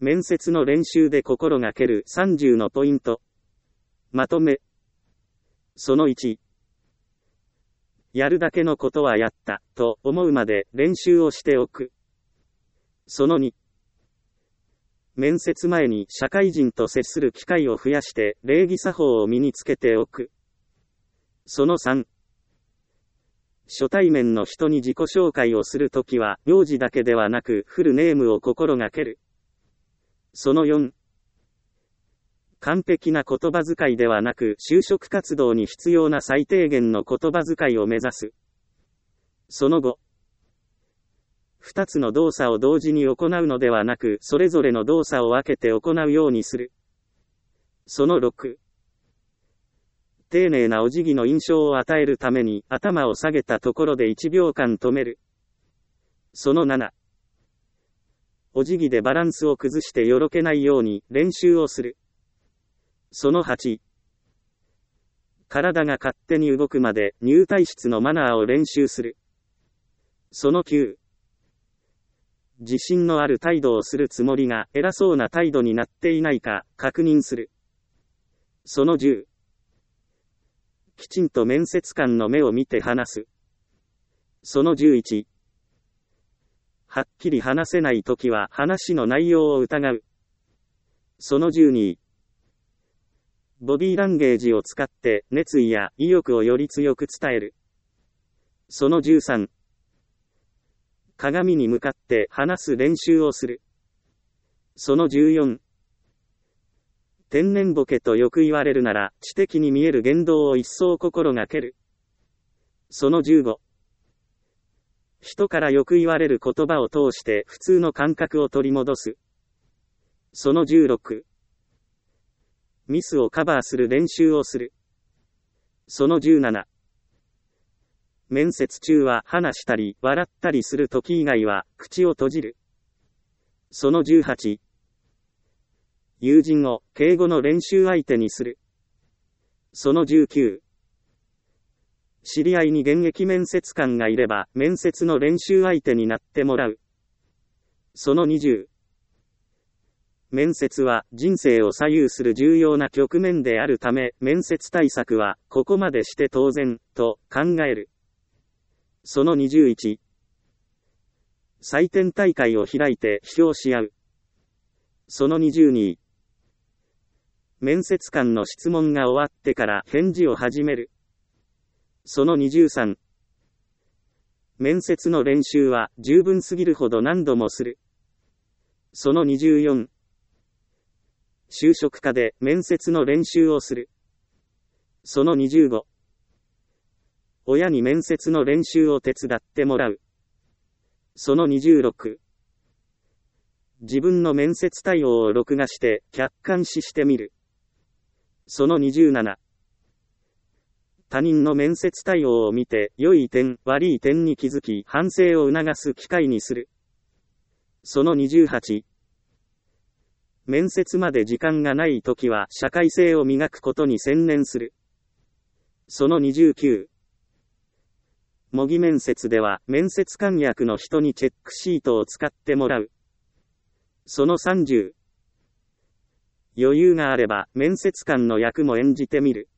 面接の練習で心がける30のポイント。まとめ。その1。やるだけのことはやった、と思うまで練習をしておく。その2。面接前に社会人と接する機会を増やして礼儀作法を身につけておく。その3。初対面の人に自己紹介をするときは、名字だけではなくフルネームを心がける。その4。完璧な言葉遣いではなく、就職活動に必要な最低限の言葉遣いを目指す。その5。2つの動作を同時に行うのではなく、それぞれの動作を分けて行うようにする。その6。丁寧なお辞儀の印象を与えるために、頭を下げたところで1秒間止める。その7。お辞儀でバランスを崩してよろけないように練習をする。その8。体が勝手に動くまで入退室のマナーを練習する。その9。自信のある態度をするつもりが偉そうな態度になっていないか確認する。その10。きちんと面接官の目を見て話す。その11。はっきり話せないときは話の内容を疑う。その12。ボディーランゲージを使って熱意や意欲をより強く伝える。その13。鏡に向かって話す練習をする。その14。天然ボケとよく言われるなら、知的に見える言動を一層心がける。その15。人からよく言われる言葉を通して普通の感覚を取り戻す。その16。ミスをカバーする練習をする。その17。面接中は話したり笑ったりするとき以外は口を閉じる。その18。友人を敬語の練習相手にする。その19。知り合いに現役面接官がいれば面接の練習相手になってもらう。その20。面接は人生を左右する重要な局面であるため、面接対策はここまでして当然と考える。その21。採点大会を開いて批評し合う。その22。面接官の質問が終わってから返事を始める。その23。面接の練習は十分すぎるほど何度もする。その24。就職課で面接の練習をする。その25。親に面接の練習を手伝ってもらう。その26。自分の面接対応を録画して客観視してみる。その27。他人の面接対応を見て良い点、悪い点に気づき反省を促す機会にする。その28。面接まで時間がないときは社会性を磨くことに専念する。その29。模擬面接では面接官役の人にチェックシートを使ってもらう。その30。余裕があれば面接官の役も演じてみる。